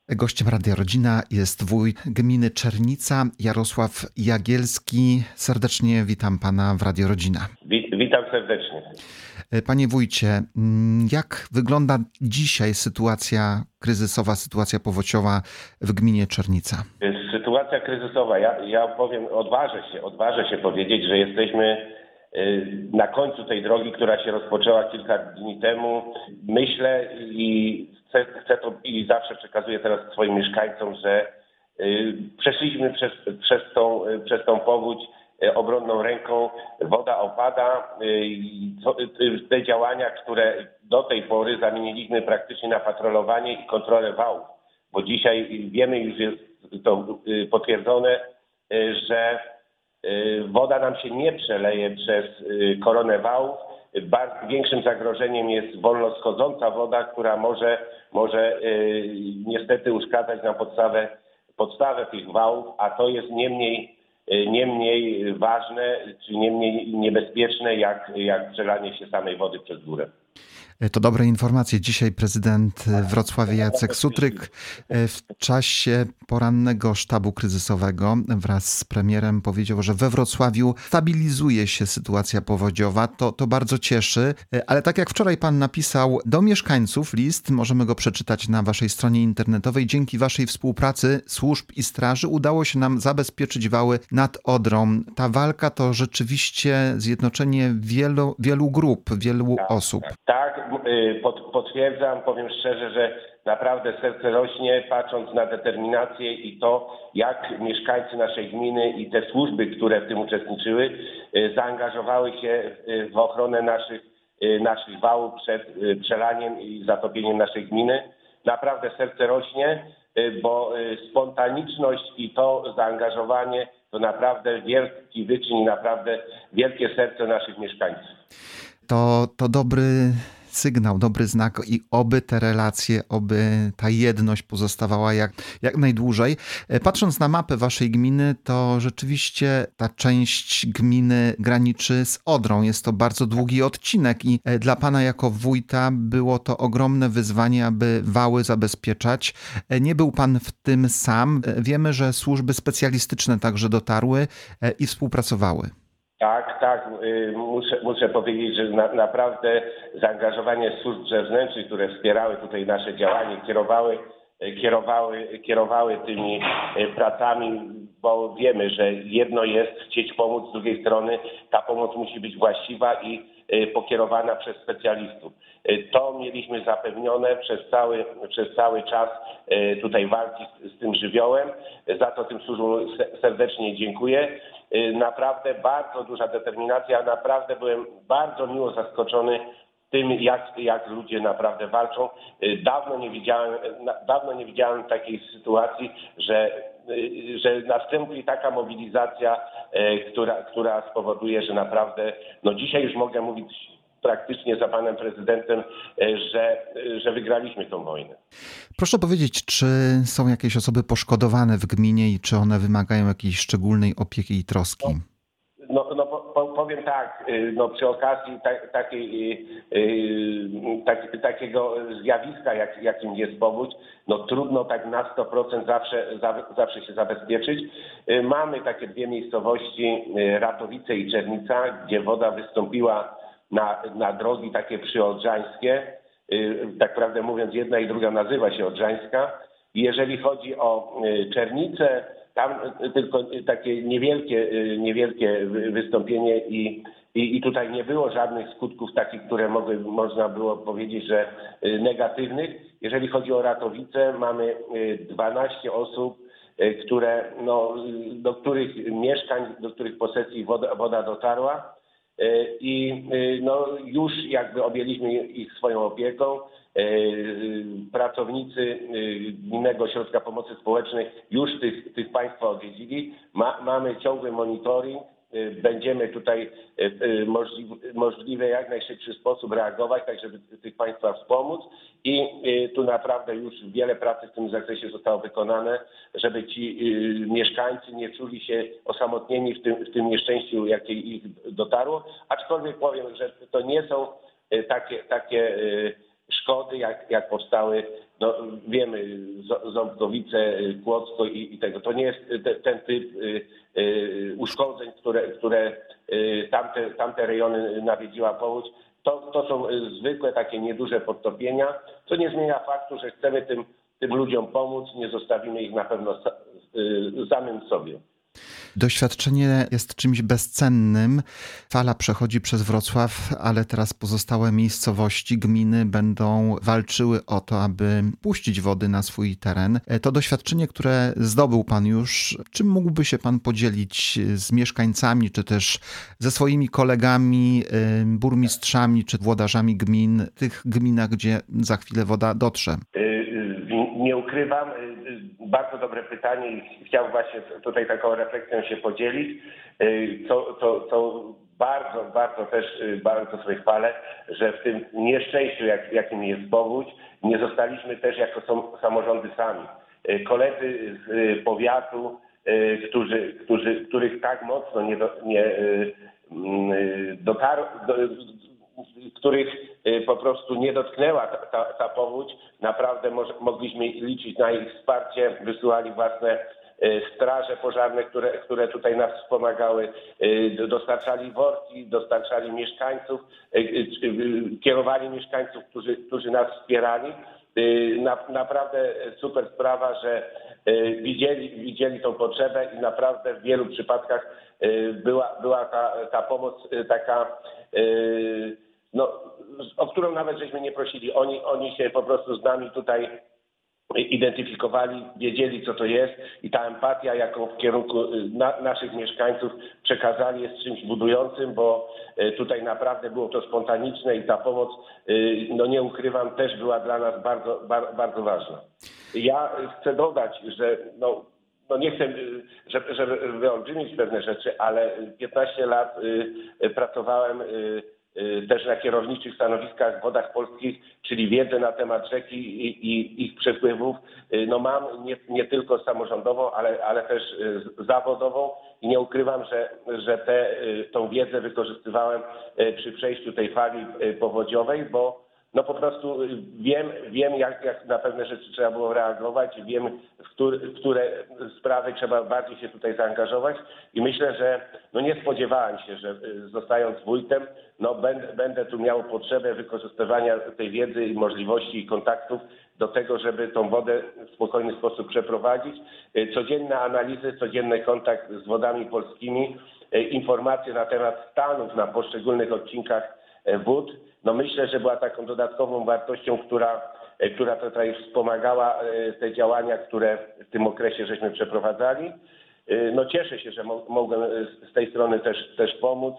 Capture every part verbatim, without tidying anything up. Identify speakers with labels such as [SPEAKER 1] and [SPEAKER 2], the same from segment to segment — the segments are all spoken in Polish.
[SPEAKER 1] Gościem Radia Rodzina jest wójt gminy Czernica, Jarosław Jagielski. Serdecznie witam pana w Radio Rodzina.
[SPEAKER 2] Witam serdecznie.
[SPEAKER 1] Panie wójcie, jak wygląda dzisiaj sytuacja kryzysowa, sytuacja powodźczowa w gminie Czernica?
[SPEAKER 2] Sytuacja kryzysowa, ja, ja powiem, odważę się, odważę się powiedzieć, że jesteśmy na końcu tej drogi, która się rozpoczęła kilka dni temu. Myślę i chcę, chcę to i zawsze przekazuję teraz swoim mieszkańcom, że przeszliśmy przez, przez, tą, przez tą powódź obronną ręką, woda opada. Te działania, które do tej pory zamieniliśmy praktycznie na patrolowanie i kontrolę wałów, bo dzisiaj wiemy, już jest to potwierdzone, że woda nam się nie przeleje przez koronę wałów. Bardzo większym zagrożeniem jest wolno schodząca woda, która może, może niestety uszkadzać nam podstawę, podstawę tych wałów, a to jest nie mniej, nie mniej ważne, czy nie mniej niebezpieczne, jak, jak przelanie się samej wody przez górę.
[SPEAKER 1] To dobre informacje. Dzisiaj prezydent Wrocławia Jacek Sutryk w czasie porannego sztabu kryzysowego wraz z premierem powiedział, że we Wrocławiu stabilizuje się sytuacja powodziowa. To, to bardzo cieszy, ale tak jak wczoraj pan napisał do mieszkańców list, możemy go przeczytać na waszej stronie internetowej. Dzięki waszej współpracy służb i straży udało się nam zabezpieczyć wały nad Odrą. Ta walka to rzeczywiście zjednoczenie wielu, wielu grup, wielu
[SPEAKER 2] tak,
[SPEAKER 1] osób.
[SPEAKER 2] Tak, tak. Potwierdzam, powiem szczerze, że naprawdę serce rośnie, patrząc na determinację i to, jak mieszkańcy naszej gminy i te służby, które w tym uczestniczyły, zaangażowały się w ochronę naszych, naszych wałów przed przelaniem i zatopieniem naszej gminy. Naprawdę serce rośnie, bo spontaniczność i to zaangażowanie to naprawdę wielki wyczyn i naprawdę wielkie serce naszych mieszkańców.
[SPEAKER 1] To, to dobry sygnał, dobry znak i oby te relacje, oby ta jedność pozostawała jak, jak najdłużej. Patrząc na mapę waszej gminy, to rzeczywiście ta część gminy graniczy z Odrą. Jest to bardzo długi odcinek i dla pana jako wójta było to ogromne wyzwanie, aby wały zabezpieczać. Nie był pan w tym sam. Wiemy, że służby specjalistyczne także dotarły i współpracowały.
[SPEAKER 2] Tak, tak. Muszę, muszę powiedzieć, że na, naprawdę zaangażowanie służb zewnętrznych, które wspierały tutaj nasze działanie, kierowały, kierowały, kierowały tymi pracami, bo wiemy, że jedno jest chcieć pomóc, z drugiej strony ta pomoc musi być właściwa i pokierowana przez specjalistów. To mieliśmy zapewnione przez cały, przez cały czas tutaj walki z, z tym żywiołem. Za to tym służbom serdecznie dziękuję. Naprawdę bardzo duża determinacja, naprawdę byłem bardzo miło zaskoczony tym, jak, jak ludzie naprawdę walczą. Dawno nie widziałem, dawno nie widziałem takiej sytuacji, że, że nastąpi taka mobilizacja, która, która spowoduje, że naprawdę, no dzisiaj już mogę mówić praktycznie za panem prezydentem, że, że wygraliśmy tą wojnę.
[SPEAKER 1] Proszę powiedzieć, czy są jakieś osoby poszkodowane w gminie i czy one wymagają jakiejś szczególnej opieki i troski?
[SPEAKER 2] No, no po, powiem tak, no przy okazji ta, takiej, tak, takiego zjawiska, jak, jakim jest powódź, no trudno tak na sto procent zawsze, zawsze się zabezpieczyć. Mamy takie dwie miejscowości, Ratowice i Czernica, gdzie woda wystąpiła na, na drogi takie przyodrzańskie. Tak prawdę mówiąc, jedna i druga nazywa się Odrzańska. I jeżeli chodzi o Czernicę, tam tylko takie niewielkie, niewielkie wystąpienie i, i, i tutaj nie było żadnych skutków takich, które mogły, można było powiedzieć, że negatywnych. Jeżeli chodzi o Ratowice, mamy dwanaście osób, które, no, do których mieszkań, do których posesji woda, woda dotarła. I no, już jakby objęliśmy ich swoją opieką. Pracownicy Gminnego Ośrodka Pomocy Społecznej już tych, tych państwa odwiedzili. Ma, mamy ciągły monitoring. Będziemy tutaj możliwy, możliwy jak najszybszy sposób reagować, tak żeby tych państwa wspomóc i tu naprawdę już wiele pracy w tym zakresie zostało wykonane, żeby ci mieszkańcy nie czuli się osamotnieni w tym, w tym nieszczęściu, jakie ich dotarło, aczkolwiek powiem, że to nie są takie, takie szkody, jak, jak powstały no wiemy, Ząbkowice, Kłodzko i, i tego. To nie jest te, ten typ y, y, uszkodzeń, które, które y, tamte, tamte rejony nawiedziła powódź. To, to są zwykłe takie nieduże podtopienia, co nie zmienia faktu, że chcemy tym, tym ludziom pomóc, nie zostawimy ich na pewno sa, y, samym sobie.
[SPEAKER 1] Doświadczenie jest czymś bezcennym. Fala przechodzi przez Wrocław, ale teraz pozostałe miejscowości, gminy będą walczyły o to, aby puścić wody na swój teren. To doświadczenie, które zdobył pan już, czym mógłby się pan podzielić z mieszkańcami, czy też ze swoimi kolegami, burmistrzami, czy włodarzami gmin, w tych gminach, gdzie za chwilę woda dotrze?
[SPEAKER 2] Nie ukrywam, bardzo dobre pytanie i chciałbym właśnie tutaj taką refleksją się podzielić, co, co, co bardzo, bardzo też, bardzo sobie chwalę, że w tym nieszczęściu, jak, jakim jest powódź, nie zostaliśmy też jako są, samorządy sami. Koledzy z powiatu, którzy, którzy, których tak mocno nie, do, nie dotarło, do, których po prostu nie dotknęła ta, ta, ta powódź. Naprawdę może, mogliśmy liczyć na ich wsparcie. Wysyłali własne straże pożarne, które, które tutaj nas wspomagały. Dostarczali worki, dostarczali mieszkańców, kierowali mieszkańców, którzy, którzy nas wspierali. Na, naprawdę super sprawa, że widzieli, widzieli tą potrzebę i naprawdę w wielu przypadkach była, była ta, ta pomoc taka, no, o którą nawet żeśmy nie prosili. Oni, oni się po prostu z nami tutaj identyfikowali, wiedzieli, co to jest i ta empatia, jaką w kierunku na, naszych mieszkańców przekazali, jest czymś budującym, bo tutaj naprawdę było to spontaniczne i ta pomoc, no nie ukrywam, też była dla nas bardzo, bardzo, bardzo ważna. Ja chcę dodać, że no, no nie chcę, żeby, żeby wyolbrzymić pewne rzeczy, ale piętnaście lat pracowałem też na kierowniczych stanowiskach w Wodach Polskich, czyli wiedzę na temat rzeki i, i ich przepływów, no mam nie, nie tylko samorządową, ale, ale też zawodową i nie ukrywam, że, że tę tą wiedzę wykorzystywałem przy przejściu tej fali powodziowej, bo no po prostu wiem, wiem jak, jak na pewne rzeczy trzeba było reagować, wiem w, który, w które sprawy trzeba bardziej się tutaj zaangażować i myślę, że no nie spodziewałem się, że zostając wójtem, no będę, będę tu miał potrzebę wykorzystywania tej wiedzy i możliwości i kontaktów do tego, żeby tą wodę w spokojny sposób przeprowadzić. Codzienne analizy, codzienny kontakt z Wodami Polskimi, informacje na temat stanów na poszczególnych odcinkach wód. No myślę, że była taką dodatkową wartością, która, która tutaj wspomagała te działania, które w tym okresie żeśmy przeprowadzali. No cieszę się, że mogłem z tej strony też, też pomóc,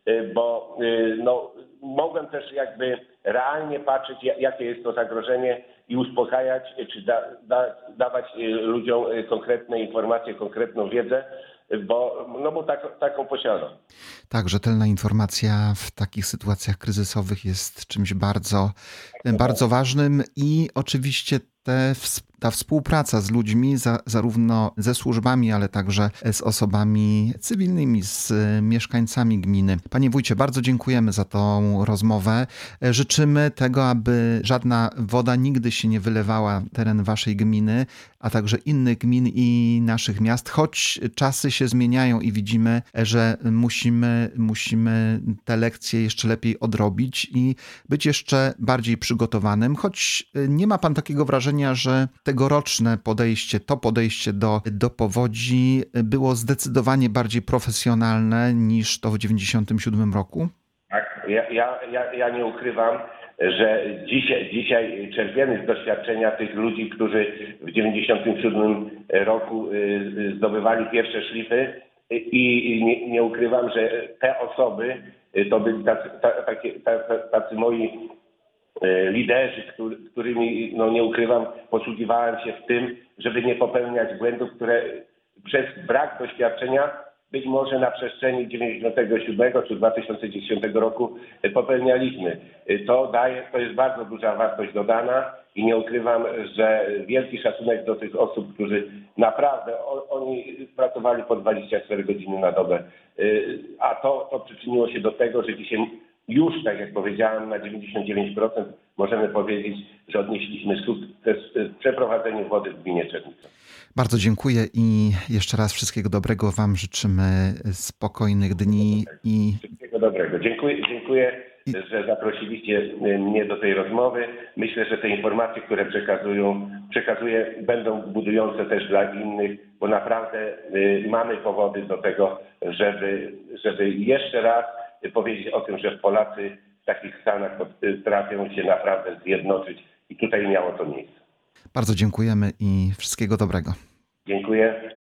[SPEAKER 2] bo no, mogłem też jakby realnie patrzeć, jakie jest to zagrożenie i uspokajać, czy da, da, dawać ludziom konkretne informacje, konkretną wiedzę, bo, no bo tak, taką posiadam.
[SPEAKER 1] Tak, rzetelna informacja w takich sytuacjach kryzysowych jest czymś bardzo, bardzo ważnym i oczywiście te, ta współpraca z ludźmi, za, zarówno ze służbami, ale także z osobami cywilnymi, z mieszkańcami gminy. Panie wójcie, bardzo dziękujemy za tą rozmowę. Życzymy tego, aby żadna woda nigdy się nie wylewała na teren waszej gminy, a także innych gmin i naszych miast, choć czasy się zmieniają i widzimy, że musimy, musimy te lekcje jeszcze lepiej odrobić i być jeszcze bardziej przygotowanym, choć nie ma pan takiego wrażenia, że tegoroczne podejście, to podejście do, do powodzi było zdecydowanie bardziej profesjonalne niż to w dziewięćdziesiątym siódmym roku?
[SPEAKER 2] Tak, ja, ja, ja, ja nie ukrywam, że dzisiaj, dzisiaj czerpiemy z doświadczenia tych ludzi, którzy w dziewięćdziesiątym siódmym roku zdobywali pierwsze szlify i nie, nie ukrywam, że te osoby to byli tacy, tacy, tacy moi liderzy, który, którymi, no nie ukrywam, posługiwałem się w tym, żeby nie popełniać błędów, które przez brak doświadczenia być może na przestrzeni dziewięćdziesiątego siódmego czy dwa tysiące dziesiątego roku popełnialiśmy. To daje, to jest bardzo duża wartość dodana i nie ukrywam, że wielki szacunek do tych osób, którzy naprawdę, o, oni pracowali po dwadzieścia cztery godziny na dobę, a to, to przyczyniło się do tego, że dzisiaj już, tak jak powiedziałem, na dziewięćdziesiąt dziewięć procent możemy powiedzieć, że odnieśliśmy sukces w przeprowadzeniu wody w gminie Czernica.
[SPEAKER 1] Bardzo dziękuję i jeszcze raz wszystkiego dobrego Wam życzymy, spokojnych dni i...
[SPEAKER 2] Wszystkiego dobrego. Dziękuję, dziękuję,
[SPEAKER 1] I...
[SPEAKER 2] że zaprosiliście mnie do tej rozmowy. Myślę, że te informacje, które przekazują, przekazuję, będą budujące też dla innych, bo naprawdę y, mamy powody do tego, żeby, żeby jeszcze raz powiedzieć o tym, że Polacy w takich stanach potrafią się naprawdę zjednoczyć i tutaj miało to miejsce.
[SPEAKER 1] Bardzo dziękujemy i wszystkiego dobrego.
[SPEAKER 2] Dziękuję.